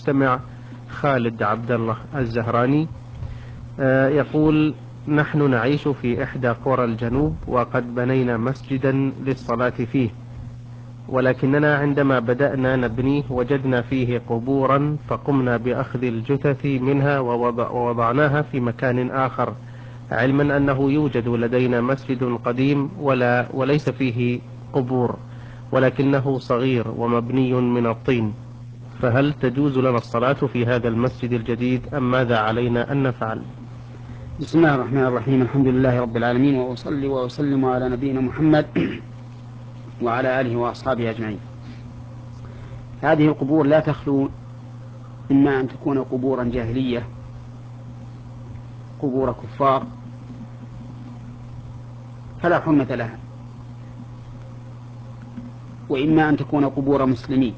المستمع خالد عبد الله الزهراني يقول: نحن نعيش في إحدى قرى الجنوب وقد بنينا مسجدا للصلاة فيه، ولكننا عندما بدأنا نبنيه وجدنا فيه قبورا فقمنا بأخذ الجثث منها ووضعناها في مكان آخر، علما أنه يوجد لدينا مسجد قديم وليس فيه قبور ولكنه صغير ومبني من الطين، فهل تجوز لنا الصلاة في هذا المسجد الجديد أم ماذا علينا أن نفعل؟ بسم الله الرحمن الرحيم. الحمد لله رب العالمين، وأصلي وأسلم على نبينا محمد وعلى آله وأصحابه أجمعين. هذه القبور لا تخلو إما أن تكون قبورا جاهلية، قبور كفار فلا حرمة لها، وإما أن تكون قبور مسلمين،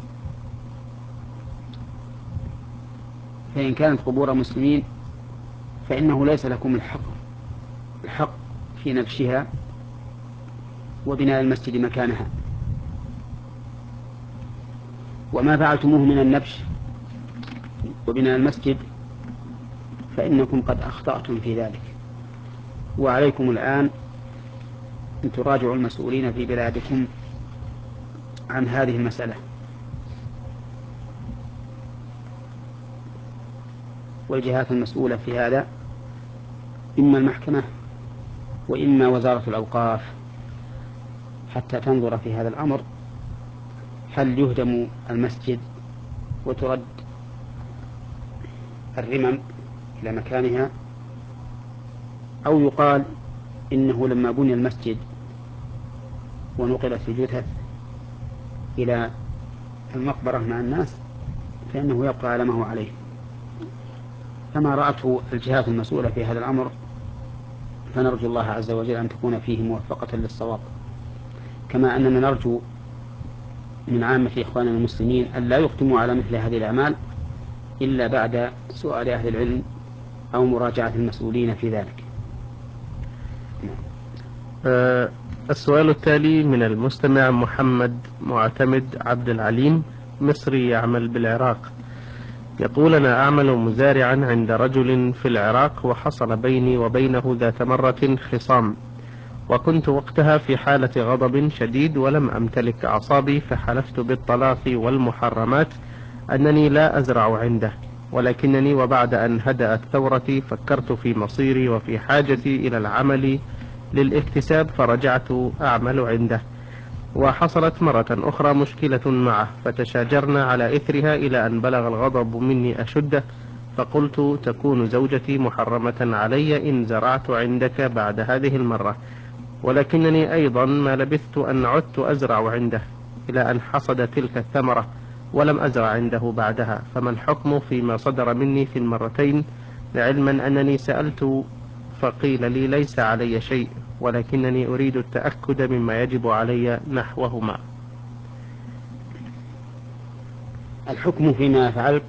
فإن كانت قبور مسلمين فإنه ليس لكم الحق في نبشها وبناء المسجد مكانها، وما فعلتموه من النبش وبناء المسجد فإنكم قد أخطأتم في ذلك، وعليكم الآن أن تراجعوا المسؤولين في بلادكم عن هذه المسألة، والجهات المسؤولة في هذا إما المحكمة وإما وزارة الأوقاف، حتى تنظر في هذا الأمر، هل يهدم المسجد وترد الرمم إلى مكانها، أو يقال إنه لما بني المسجد ونقلت الجثث إلى المقبرة مع الناس فإنه يبقى على ما هو عليه. كما رأته الجهات المسؤولة في هذا الأمر، فنرجو الله عز وجل أن تكون فيه موفقة للصواب، كما أننا نرجو من عامة إخواننا المسلمين أن لا يقدموا على مثل هذه الأعمال إلا بعد سؤال أهل العلم أو مراجعة المسؤولين في ذلك. السؤال التالي من المستمع محمد معتمد عبد العليم، مصري يعمل بالعراق، يقول: أنا أعمل مزارعا عند رجل في العراق، وحصل بيني وبينه ذات مرة خصام، وكنت وقتها في حالة غضب شديد ولم أمتلك أعصابي، فحلفت بالطلاق والمحرمات أنني لا أزرع عنده، ولكنني وبعد أن هدأت ثورتي فكرت في مصيري وفي حاجتي إلى العمل للاكتساب، فرجعت أعمل عنده، وحصلت مرة أخرى مشكلة معه فتشاجرنا على إثرها إلى أن بلغ الغضب مني أشده، فقلت: تكون زوجتي محرمة علي إن زرعت عندك بعد هذه المرة، ولكنني أيضا ما لبثت أن عدت أزرع عنده إلى أن حصد تلك الثمرة ولم أزرع عنده بعدها، فما الحكم فيما صدر مني في المرتين، علما أنني سألت فقيل لي ليس علي شيء، ولكنني أريد التأكد مما يجب علي نحوهما؟ الحكم فيما فعلت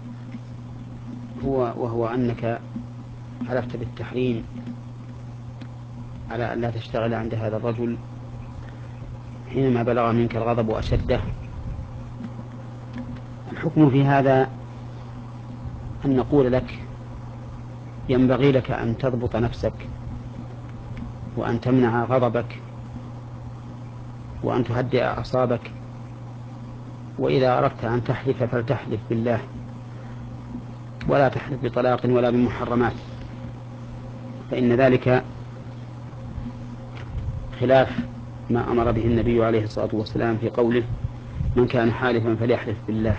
وهو أنك حلفت بالتحريم على أن لا تشتغل عند هذا الرجل حينما بلغ منك الغضب أشده. الحكم في هذا أن نقول لك: ينبغي لك أن تضبط نفسك وأن تمنع غضبك وأن تهدئ أعصابك، وإذا أردت أن تحلف فلتحلف بالله ولا تحلف بطلاق ولا بمحرمات، فإن ذلك خلاف ما أمر به النبي عليه الصلاة والسلام في قوله: من كان حالفا فليحلف بالله.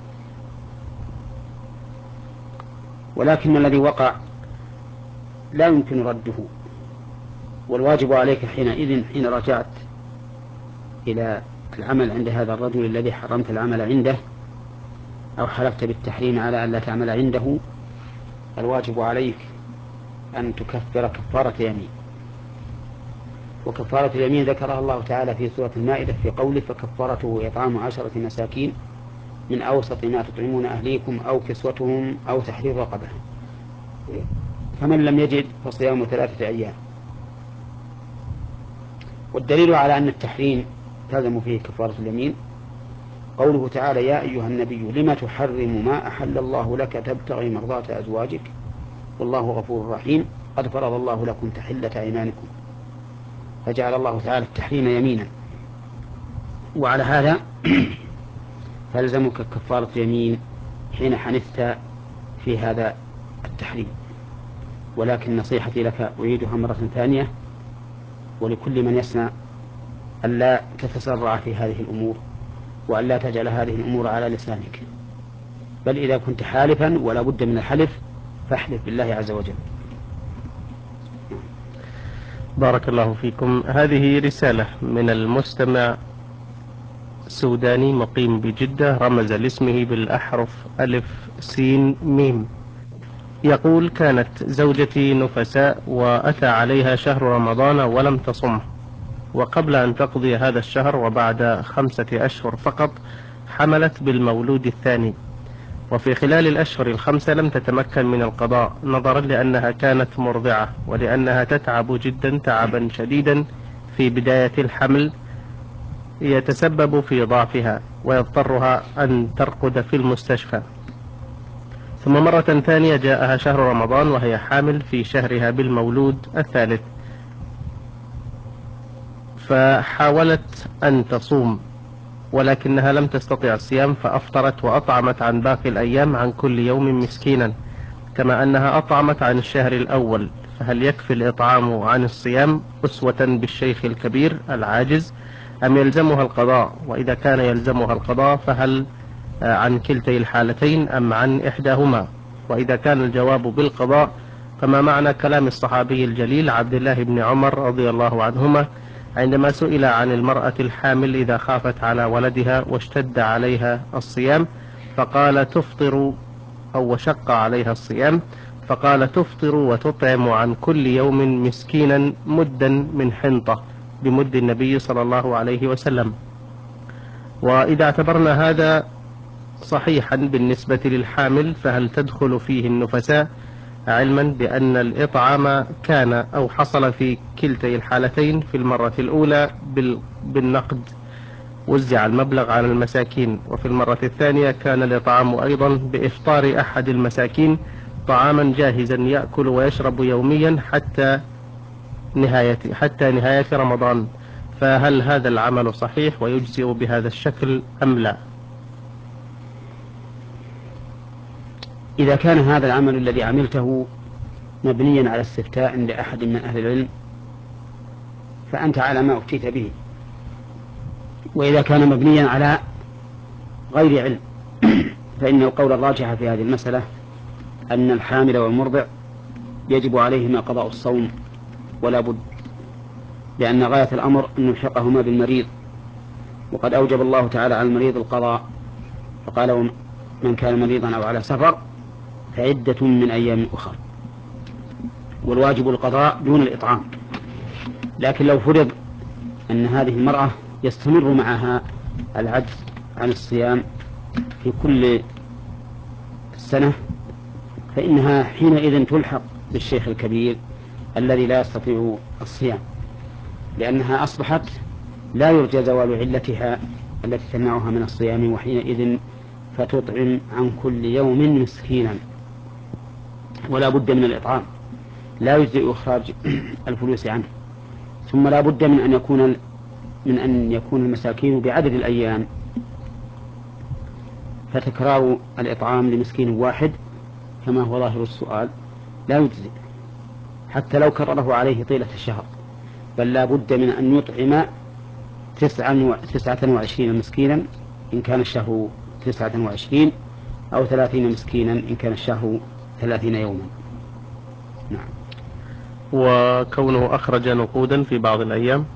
ولكن الذي وقع لا يمكن رده، والواجب عليك حينئذ حين رجعت إلى العمل عند هذا الرجل الذي حرمت العمل عنده أو حلفت بالتحريم على أن لا تعمل عنده، الواجب عليك أن تكفر كفارة يمين. وكفارة اليمين ذكرها الله تعالى في سورة المائدة في قوله: فكفارته إطعام 10 مساكين من أوسط ما تطعمون أهليكم أو كسوتهم أو تحرير رقبة، فمن لم يجد فصيام 3 أيام. والدليل على أن التحريم تلزم فيه كفارة اليمين قوله تعالى يا أيها النبي لم تحرم ما أحل الله لك تبتغي مرضات أزواجك والله غفور رحيم قد فرض الله لكم تحلة أيمانكم، فجعل الله تعالى التحريم يمينا، وعلى هذا فالزمك كفارة يمين حين حنثت في هذا التحريم. ولكن نصيحتي لك أعيدها مرة ثانية ولكل من يسمع ألا تتسرع في هذه الأمور، وألا تجعل هذه الأمور على لسانك، بل إذا كنت حالفا ولا بد من الحلف فاحلف بالله عز وجل. بارك الله فيكم. هذه رسالة من المستمع سوداني مقيم بجدة، رمز لاسمه بالأحرف ألف سين ميم. يقول كانت زوجتي نفساء وأتى عليها شهر رمضان ولم تصمه، وقبل أن تقضي هذا الشهر وبعد 5 أشهر فقط حملت بالمولود الثاني، وفي خلال الأشهر 5 لم تتمكن من القضاء نظرا لأنها كانت مرضعة، ولأنها تتعب جدا تعبا شديدا في بداية الحمل يتسبب في ضعفها ويضطرها أن ترقد في المستشفى. ثم مرة ثانية جاءها شهر رمضان وهي حامل في شهرها بالمولود الثالث، فحاولت أن تصوم ولكنها لم تستطع الصيام، فأفطرت وأطعمت عن باقي الأيام عن كل يوم مسكينا كما أنها أطعمت عن الشهر الأول، فهل يكفي الإطعام عن الصيام أسوة بالشيخ الكبير العاجز أم يلزمها القضاء؟ وإذا كان يلزمها القضاء فهل عن كلتي الحالتين أم عن إحداهما؟ وإذا كان الجواب بالقضاء فما معنى كلام الصحابي الجليل عبد الله بن عمر رضي الله عنهما عندما سئل عن المرأة الحامل إذا خافت على ولدها واشتد عليها الصيام فقال تفطر أو وشق عليها الصيام فقال تفطر وتطعم عن كل يوم مسكينا مدا من حنطة بمد النبي صلى الله عليه وسلم. وإذا اعتبرنا هذا صحيحا بالنسبة للحامل فهل تدخل فيه النفساء، علما بأن الإطعام كان أو حصل في كلتي الحالتين؟ في المرة الأولى بالنقد وزع المبلغ على المساكين، وفي المرة الثانية كان الإطعام أيضا بإفطار أحد المساكين طعاما جاهزا يأكل ويشرب يوميا حتى نهاية رمضان، فهل هذا العمل صحيح ويجزئ بهذا الشكل أم لا؟ إذا كان هذا العمل الذي عملته مبنيا على استفتاء لأحد من أهل العلم فأنت على ما أفتيت به، وإذا كان مبنيا على غير علم فإن القول الراجح في هذه المسألة أن الحامل والمرضع يجب عليهما قضاء الصوم ولا بد، لأن غاية الأمر أن نلحقهما بالمريض، وقد أوجب الله تعالى على المريض القضاء فقال من كان مريضا أو على سفر فعدة من أيام أخرى، والواجب القضاء دون الإطعام. لكن لو فرض أن هذه المرأة يستمر معها العجز عن الصيام في كل السنة فإنها حينئذ تلحق بالشيخ الكبير الذي لا يستطيع الصيام، لأنها أصبحت لا يرجى زوال علتها التي تمنعها من الصيام، وحينئذ فتطعم عن كل يوم مسكينا ولا بد من الإطعام، لا يجزئ إخراج الفلوس عنه. ثم لا بد من أن يكون المساكين بعدد الأيام، فتكرار الإطعام لمسكين واحد كما هو ظاهر السؤال لا يجزئ حتى لو كرره عليه طيلة الشهر، بل لا بد من أن يطعم 29 مسكينا إن كان الشهر 29 أو 30 مسكينا إن كان الشهر 30 يوما. نعم. وكونه أخرج نقودا في بعض الأيام؟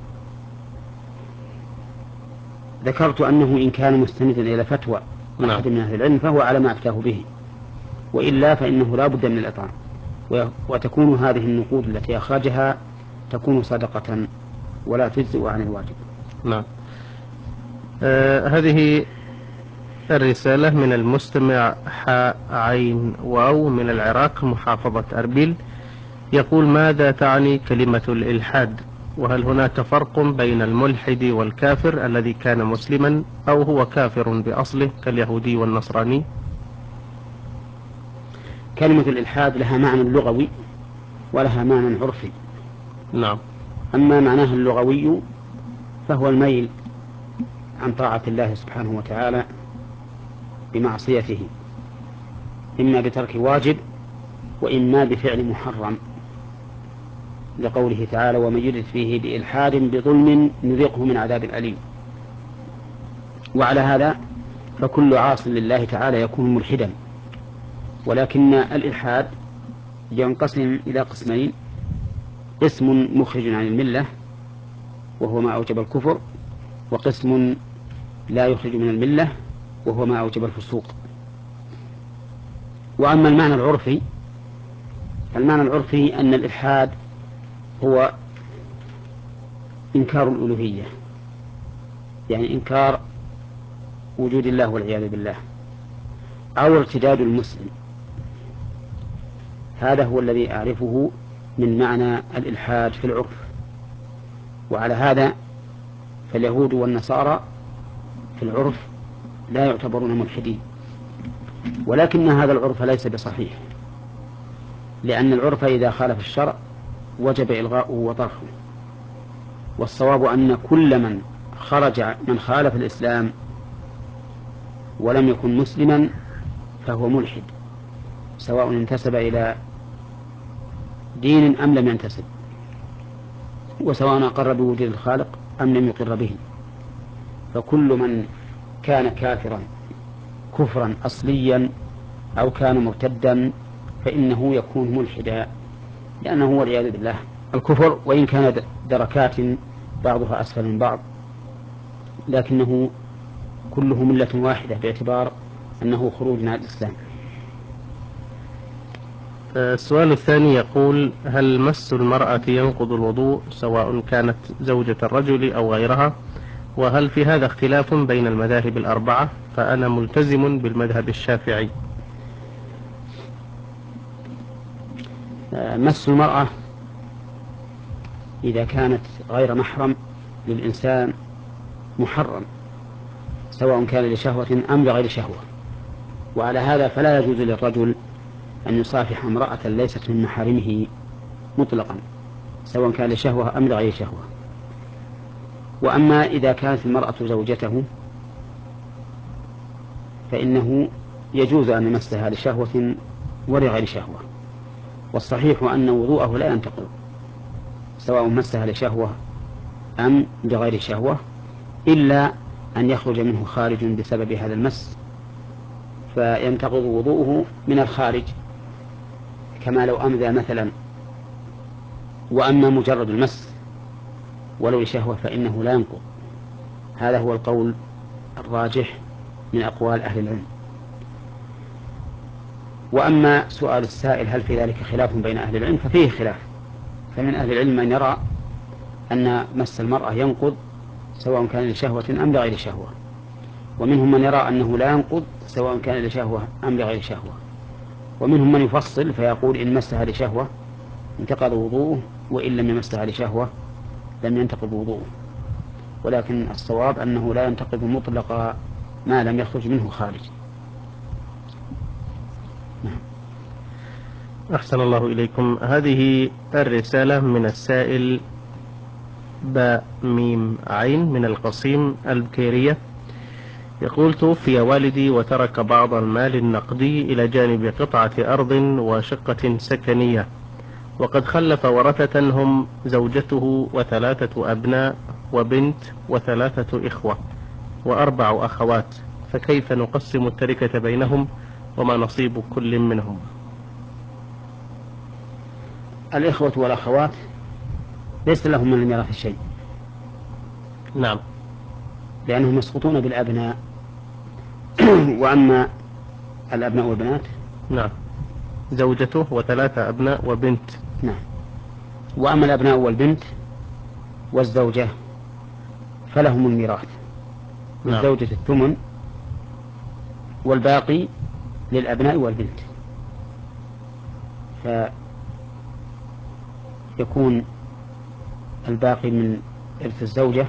ذكرت أنه إن كان مستندا إلى فتوى أحد من أهل العلم فهو على ما أفتاه به، وإلا فإنه لا بد من الإطعام، وتكون هذه النقود التي أخرجها تكون صدقة ولا تجزئ عن الواجب. نعم. هذه الرسالة من المستمع عين واو من العراق محافظة أربيل، يقول ماذا تعني كلمة الإلحاد، وهل هناك فرق بين الملحد والكافر الذي كان مسلما أو هو كافر بأصله كاليهودي والنصراني؟ كلمة الإلحاد لها معنى لغوي ولها معنى عرفي. نعم. أما معناها اللغوي فهو الميل عن طاعة الله سبحانه وتعالى بمعصيته، إما بترك واجب وإما بفعل محرم، لقوله تعالى: ومن يرد فيه بإلحاد بظلم نذقه من عذاب أليم. وعلى هذا فكل عاص لله تعالى يكون ملحدا، ولكن الإلحاد ينقسم إلى قسمين: قسم مخرج عن الملة وهو ما أوجب الكفر، وقسم لا يخرج من الملة وهو ما أوجب الفسوق. وأما المعنى العرفي، المعنى العرفي أن الإلحاد هو إنكار الألوهية، يعني إنكار وجود الله والعياذ بالله، أو ارتداد المسلم. هذا هو الذي أعرفه من معنى الإلحاد في العرف. وعلى هذا فاليهود والنصارى في العرف لا يعتبرون ملحدين، ولكن هذا العرف ليس بصحيح، لأن العرف إذا خالف الشرع وجب إلغاؤه وطرحه. والصواب أن كل من خالف الإسلام ولم يكن مسلما فهو ملحد، سواء انتسب إلى دين أم لم ينتسب، وسواء أقر بوجود الخالق أم لم يقر به. فكل من كان كافرا كفرا أصليا أو كان مرتدا فإنه يكون ملحدا، لأنه والعياذ بالله الكفر وإن كان دركات بعضها أسفل من بعض لكنه كله ملة واحدة، باعتبار أنه خروج عن الإسلام. السؤال الثاني يقول: هل مس المرأة ينقض الوضوء سواء كانت زوجة الرجل أو غيرها؟ وهل في هذا اختلاف بين المذاهب الأربعة؟ فأنا ملتزم بالمذهب الشافعي. مس المرأة إذا كانت غير محرم للإنسان محرم، سواء كان لشهوة أم لغير شهوة. وعلى هذا فلا يجوز للرجل أن يصافح امرأة ليست من محارمه مطلقا، سواء كان لشهوة أم لغير شهوة. وأما إذا كانت المرأة زوجته فإنه يجوز أن يمسها لشهوة ولغير شهوة. والصحيح أن وضوءه لا ينتقض سواء مسها لشهوة أم لغير شهوة، إلا أن يخرج منه خارج بسبب هذا المس، فينتقض وضوءه من الخارج كما لو أمذى مثلا. وأما مجرد المس ولو لشهوة فإنه لا ينقض. هذا هو القول الراجح من أقوال أهل العلم. وأما سؤال السائل هل في ذلك خلاف بين أهل العلم، ففيه خلاف. فمن أهل العلم من يرى أن مس المرأة ينقض سواء كان لشهوة أم لغير شهوة، ومنهم من يرى أنه لا ينقض سواء كان لشهوة أم لغير شهوة، ومنهم من يفصل فيقول إن مسها لشهوة انتقض وضوءه، وإن لم يمسها لشهوة لم ينتقض وضوءه. ولكن الصواب أنه لا ينتقض مطلقا ما لم يخرج منه خارج. أحسن الله إليكم. هذه الرسالة من السائل باء ميم عين من القصيم البكيرية، يقول: توفي والدي وترك بعض المال النقدي إلى جانب قطعة أرض وشقة سكنية، وقد خلف ورثة هم زوجته وثلاثة أبناء وبنت وثلاثة إخوة وأربع أخوات، فكيف نقسم التركة بينهم وما نصيب كل منهم؟ الإخوة والأخوات ليس لهم من الميراث شيء. نعم. لأنهم يسقطون بالأبناء. وأما الأبناء والبنات، نعم، زوجته وثلاثة أبناء وبنت. نعم. وأما الأبناء والبنت والزوجة فلهم الميراث، للزوجة الثمن والباقي للأبناء والبنت. فيكون الباقي من إرث الزوجة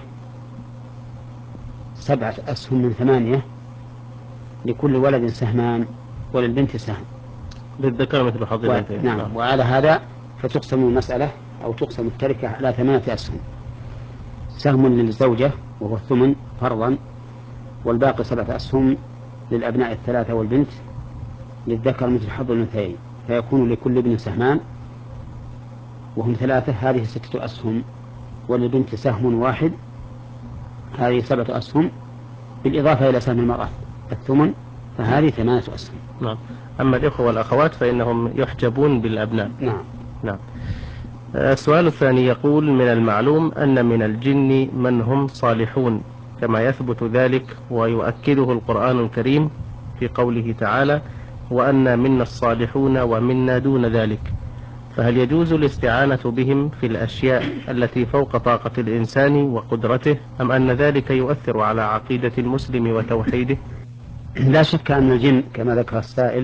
7 أسهم من 8، لكل ولد سهمان وللبنت سهم. للذكر مثل حظ الأنثيين. نعم. وعلى هذا فتقسم المسألة أو تقسم التركة على 8 أسهم: سهم للزوجة وهو الثمن فرضا، والباقي 7 أسهم للأبناء 3 والبنت للذكر مثل حظ الأنثيين، فيكون لكل ابن سهمان وهم 3، هذه 6 أسهم، وللبنت سهم واحد، هذه 7 أسهم، بالإضافة إلى سهم المرأة الثمن، فهذه 8 أسهم. نعم. أما الإخوة والأخوات فإنهم يحجبون بالأبناء. نعم. نعم. السؤال الثاني يقول: من المعلوم أن من الجن من هم صالحون كما يثبت ذلك ويؤكده القرآن الكريم في قوله تعالى: وأن منا الصالحون ومنا دون ذلك، فهل يجوز الاستعانة بهم في الأشياء التي فوق طاقة الإنسان وقدرته، أم أن ذلك يؤثر على عقيدة المسلم وتوحيده؟ لا شك أن الجن كما ذكر السائل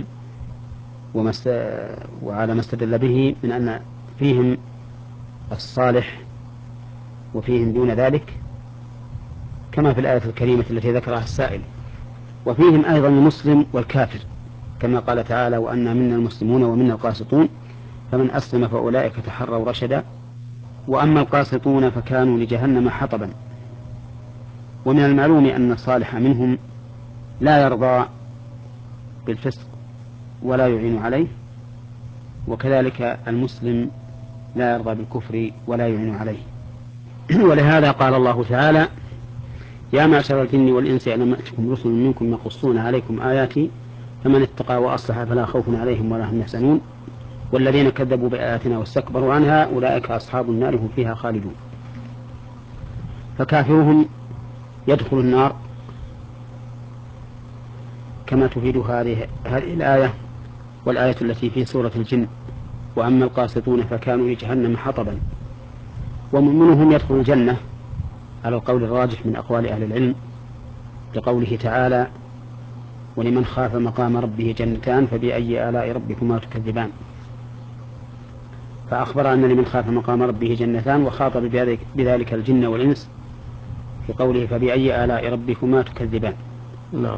وعلى ما استدل به من أن فيهم الصالح وفيهم دون ذلك، كما في الآية الكريمة التي ذكرها السائل، وفيهم أيضا المسلم والكافر، كما قال تعالى: وأنا منا المسلمون ومنا القاسطون فمن أسلم فأولئك تحروا رشدا، وأما القاسطون فكانوا لجهنم حطبا. ومن المعلوم أن الصالح منهم لا يرضى بالفسق ولا يعين عليه، وكذلك المسلم لا يرضى بالكفر ولا يعين عليه. ولهذا قال الله تعالى: يا معشر الجن والإنس ألم يأتكم رسل منكم يقصون عليكم آياتي فمن اتقى وأصلح فلا خوف عليهم ولا هم يحزنون والذين كذبوا بآياتنا واستكبروا عنها أولئك أصحاب النار هم فيها خالدون. فكافرهم يدخل النار كما تفيد هذه الآية والآية التي في سورة الجن: وأما القاسطون فكانوا لجهنم حطبا. ومنهم يدخل الجنة على القول الراجح من أقوال أهل العلم، لقوله تعالى: ولمن خاف مقام ربه جنتان فبأي آلاء ربكما تكذبان. فأخبر أن لمن خاف مقام ربه جنتان، وخاطب بذلك الجن والإنس في قوله فبأي آلاء ربكما تكذبان. نعم.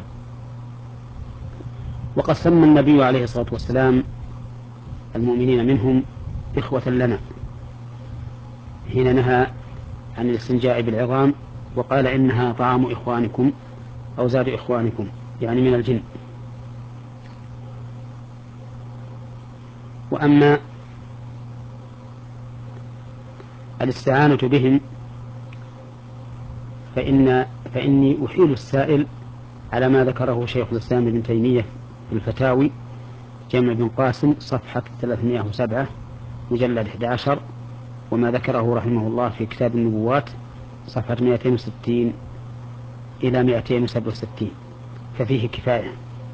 وقد سمى النبي عليه الصلاة والسلام المؤمنين منهم إخوة لنا حين نهى عن الاستنجاء بالعظام، وقال إنها طعام إخوانكم أو زاد إخوانكم، يعني من الجن. وأما الاستعانة بهم فإني أحيل السائل على ما ذكره شيخ الإسلام ابن تيمية في الفتاوي جامع بن قاسم صفحة 307 مجلد 11، وما ذكره رحمه الله في كتاب النبوات صفحة 260 إلى 267، ففيه كفاية.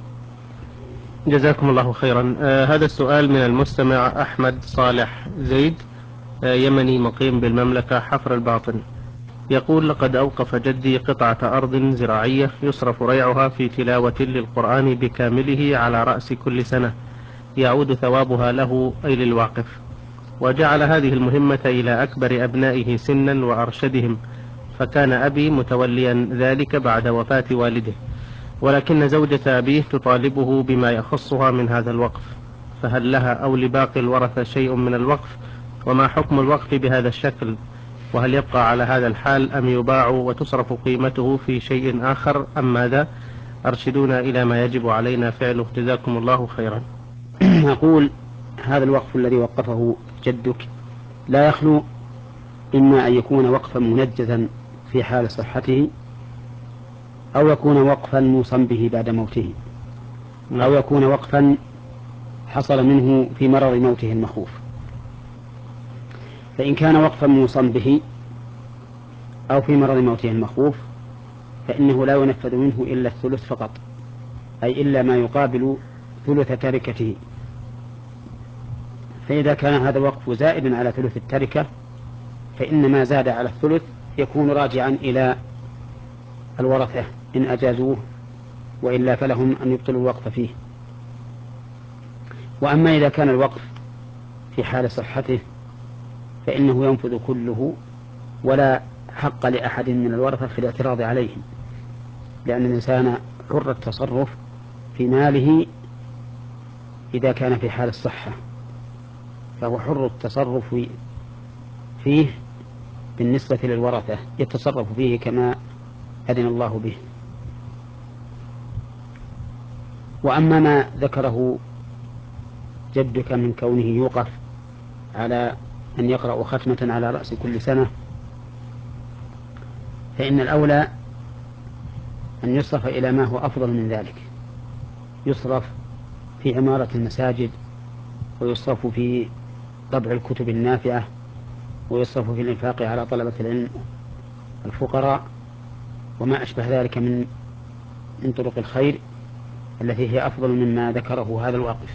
جزاكم الله خيرا. هذا السؤال من المستمع أحمد صالح زيد، يمني مقيم بالمملكة حفر الباطن، يقول: لقد أوقف جدي قطعة أرض زراعية يصرف ريعها في تلاوة للقرآن بكامله على رأس كل سنة، يعود ثوابها له أي للواقف، وجعل هذه المهمة إلى أكبر أبنائه سنا وأرشدهم، فكان أبي متوليا ذلك بعد وفاة والده، ولكن زوجة أبيه تطالبه بما يخصها من هذا الوقف، فهل لها أو لباقي الورثة شيء من الوقف؟ وما حكم الوقف بهذا الشكل؟ وهل يبقى على هذا الحال أم يباع وتصرف قيمته في شيء آخر أم ماذا؟ أرشدونا إلى ما يجب علينا فعله، جزاكم الله خيرا. نقول: هذا الوقف الذي وقفه جدك لا يخلو إما أن يكون وقفا منجزا في حال صحته، أو يكون وقفا موصى به بعد موته، أو يكون وقفا حصل منه في مرض موته المخوف. فإن كان وقفا موصى به أو في مرض موته المخوف فإنه لا ينفذ منه إلا الثلث فقط، أي إلا ما يقابل ثلث تركته. فإذا كان هذا الوقف زائدا على ثلث التركة فإن ما زاد على الثلث يكون راجعا إلى الورثة إن أجازوه، وإلا فلهم أن يبطلوا الوقف فيه. وأما إذا كان الوقف في حال صحته فإنه ينفذ كله ولا حق لأحد من الورثة في الاعتراض عليهم، لأن الإنسان حر التصرف في ماله إذا كان في حال الصحة، فهو حر التصرف فيه بالنسبة للورثة، يتصرف فيه كما أذن الله به. وأما ما ذكره جدك من كونه يوقف على أن يقرأ ختمة على رأس كل سنة، فإن الأولى أن يصرف إلى ما هو أفضل من ذلك، يصرف في عمارة المساجد، ويصرف في طبع الكتب النافعة، ويصرف في الإنفاق على طلبة العلم الفقراء، وما أشبه ذلك من طرق الخير التي هي أفضل مما ذكره هذا الواقف.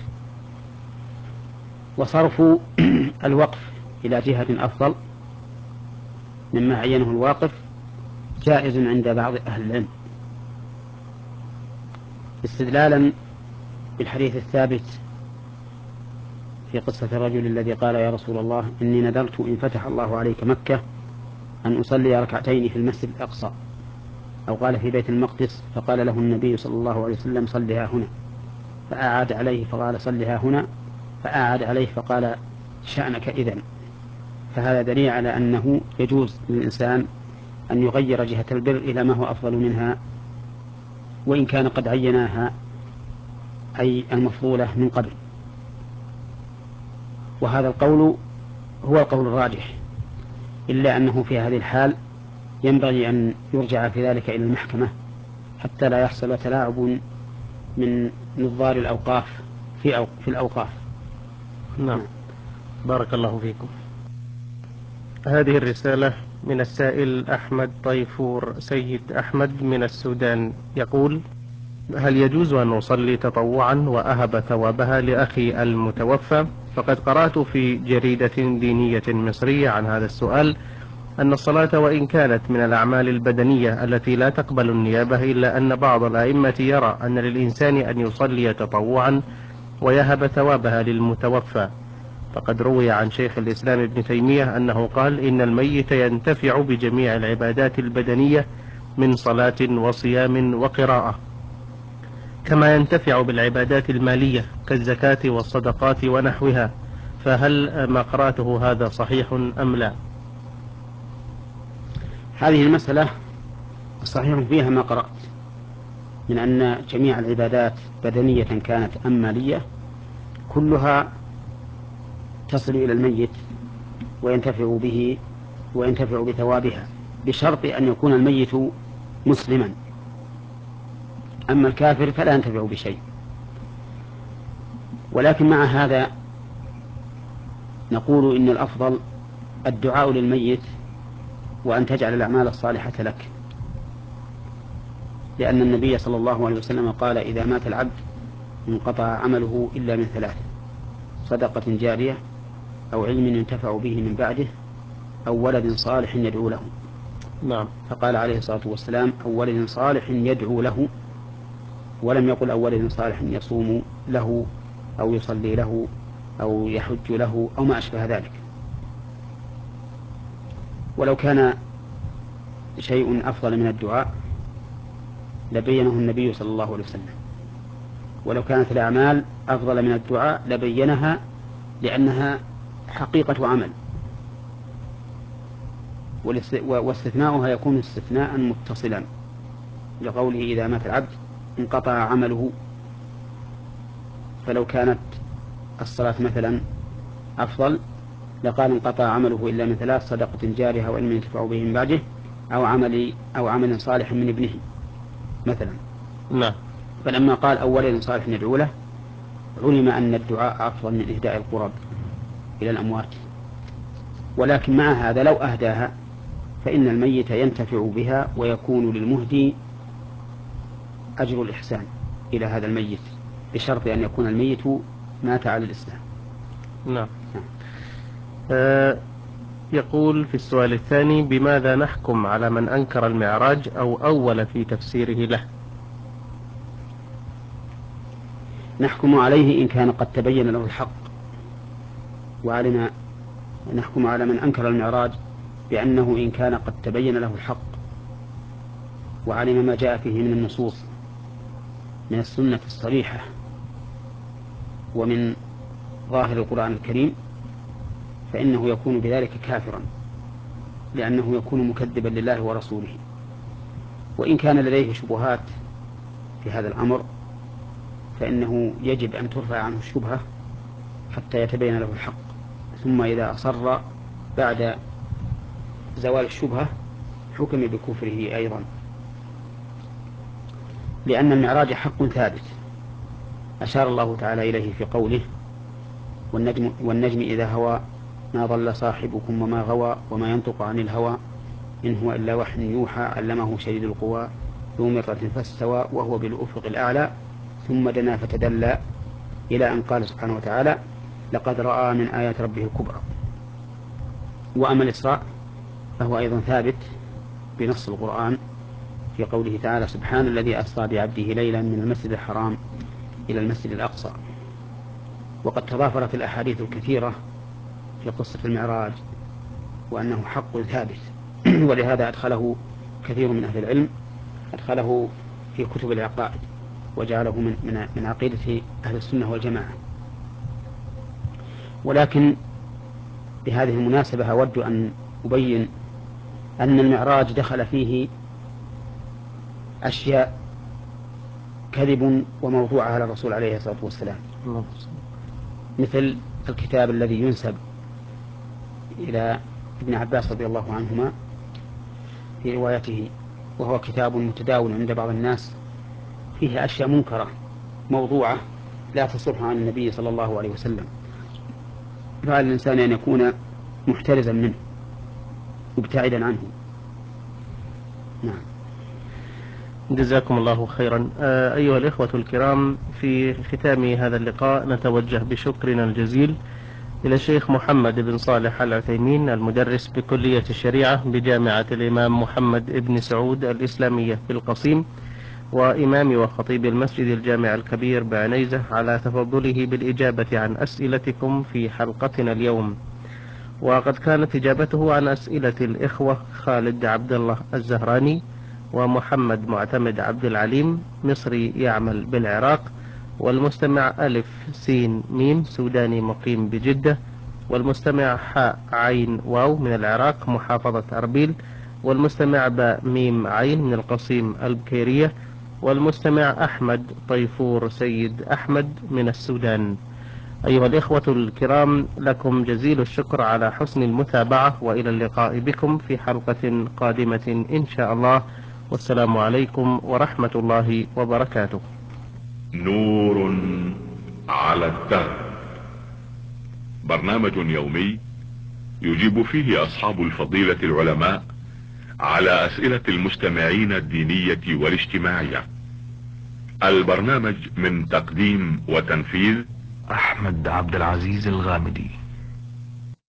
وصرف الوقف إلى جهة أفضل مما عينه الواقف جائز عند بعض أهل العلم، استدلالا بالحديث الثابت في قصة الرجل الذي قال: يا رسول الله، إني نذرت إن فتح الله عليك مكة أن أصلي ركعتين في المسجد الأقصى، أو قال في بيت المقدس، فقال له النبي صلى الله عليه وسلم: صلها هنا، فأعاد عليه فقال: صلها هنا، فأعاد عليه فقال: شأنك إذن. فهذا دليل على أنه يجوز للإنسان أن يغير جهة البر إلى ما هو أفضل منها، وإن كان قد عيناها أي المفضولة من قبل. وهذا القول هو القول الراجح، إلا أنه في هذه الحال ينبغي أن يرجع في ذلك إلى المحكمة حتى لا يحصل تلاعب من نظار الأوقاف في الأوقاف. نعم، بارك الله فيكم. هذه الرسالة من السائل أحمد طيفور سيد أحمد من السودان، يقول: هل يجوز أن أصلي تطوعا وأهب ثوابها لأخي المتوفى؟ فقد قرأت في جريدة دينية مصرية عن هذا السؤال أن الصلاة وإن كانت من الأعمال البدنية التي لا تقبل النيابة، إلا أن بعض الأئمة يرى أن للإنسان أن يصلي تطوعا ويهب ثوابها للمتوفى. فقد روي عن شيخ الإسلام ابن تيمية أنه قال: إن الميت ينتفع بجميع العبادات البدنية من صلاة وصيام وقراءة، كما ينتفع بالعبادات المالية كالزكاة والصدقات ونحوها. فهل ما قرأته هذا صحيح أم لا؟ هذه المسألة صحيح فيها ما قرأت من أن جميع العبادات بدنية كانت أم مالية كلها تصل إلى الميت وينتفع به وينتفع بثوابها، بشرط أن يكون الميت مسلما، أما الكافر فلا ينتفع بشيء. ولكن مع هذا نقول إن الأفضل الدعاء للميت وأن تجعل الأعمال الصالحة لك، لأن النبي صلى الله عليه وسلم قال: إذا مات العبد انقطع عمله إلا من ثلاث: صدقة جارية، أو علم ينتفع به من بعده، أو ولد صالح يدعو له. نعم. فقال عليه الصلاة والسلام: أو ولد صالح يدعو له، ولم يقل أو ولد صالح يصوم له أو يصلي له أو يحج له أو ما أشبه ذلك. ولو كان شيء أفضل من الدعاء لبينه النبي صلى الله عليه وسلم، ولو كانت الأعمال أفضل من الدعاء لبينها، لأنها حقيقة عمل، واستثناؤها يكون استثناء متصلا، لقوله: إذا مات العبد انقطع عمله. فلو كانت الصلاة مثلا أفضل لقال: انقطع عمله إلا من ثلاث: صدقة جارية، أو علم ينتفع به من بعده، أو عمل صالح من ابنه مثلا. نعم. فلما قال: أو ولد صالح يدعو له، علم أن الدعاء أفضل من إهداء القرب إلى الأموات. ولكن مع هذا لو أهداها فإن الميت ينتفع بها، ويكون للمهدي أجر الإحسان إلى هذا الميت، بشرط أن يكون الميت مات على الإسلام. نعم. يقول في السؤال الثاني: بماذا نحكم على من أنكر المعراج أو أول في تفسيره له؟ نحكم عليه إن كان قد تبين له الحق وعلم. نحكم على من أنكر المعراج بأنه إن كان قد تبين له الحق وعلم ما جاء فيه من النصوص من السنة الصريحة ومن ظاهر القرآن الكريم فإنه يكون بذلك كافرا، لأنه يكون مكذبا لله ورسوله. وإن كان لديه شبهات في هذا الأمر فإنه يجب أن ترفع عنه الشبهة حتى يتبين له الحق، ثم إذا أصر بعد زوال الشبهة حكم بكفره أيضا، لأن المعراج حق ثابت أشار الله تعالى إليه في قوله: والنجم إذا هوى ما ضل صاحبكم وما غوى وما ينطق عن الهوى إن هو إلا وحي يوحى علمه شديد القوى ذو مرة فاستوى وهو بالأفق الأعلى ثم دنا فتدلى، إلى أن قال سبحانه وتعالى: لقد رأى من آيات ربه الكبرى. وأما الإسراء فهو أيضا ثابت بنص القرآن في قوله تعالى: سبحان الذي أسرى بعبده ليلا من المسجد الحرام إلى المسجد الأقصى. وقد تضافرت الأحاديث الكثيرة في قصة المعراج وأنه حق ثابت ولهذا أدخله كثير من أهل العلم، أدخله في كتب العقائد وجعله من عقيدة أهل السنة والجماعة. ولكن بهذه المناسبة أود أن أبين أن المعراج دخل فيه أشياء كذب وموضوع على الرسول عليه الصلاة والسلام، مثل الكتاب الذي ينسب إلى ابن عباس رضي الله عنهما في روايته، وهو كتاب متداول عند بعض الناس فيه أشياء منكرة موضوعة لا تصح عن النبي صلى الله عليه وسلم، فعلى الإنسان أن يكون محترزا منه مبتعدا عنه. نعم. جزاكم الله خيرا. أيها الإخوة الكرام، في ختام هذا اللقاء نتوجه بشكرنا الجزيل إلى الشيخ محمد بن صالح العثيمين، المدرس بكلية الشريعة بجامعة الإمام محمد بن سعود الإسلامية في القصيم، وإمام وخطيب المسجد الجامع الكبير بعنيزة، على تفضله بالإجابة عن أسئلتكم في حلقتنا اليوم. وقد كانت إجابته عن أسئلة الإخوة خالد عبد الله الزهراني ومحمد معتمد عبد العليم مصري يعمل بالعراق، والمستمع ألف سين ميم سوداني مقيم بجدة، والمستمع حاء عين واو من العراق محافظة أربيل، والمستمع باء ميم عين من القصيم البكيرية، والمستمع أحمد طيفور سيد أحمد من السودان. أيها الإخوة الكرام، لكم جزيل الشكر على حسن المتابعة، وإلى اللقاء بكم في حلقة قادمة إن شاء الله، والسلام عليكم ورحمة الله وبركاته. نور على الدرب، برنامج يومي يجيب فيه أصحاب الفضيلة العلماء على أسئلة المستمعين الدينية والاجتماعية. البرنامج من تقديم وتنفيذ أحمد عبد العزيز الغامدي.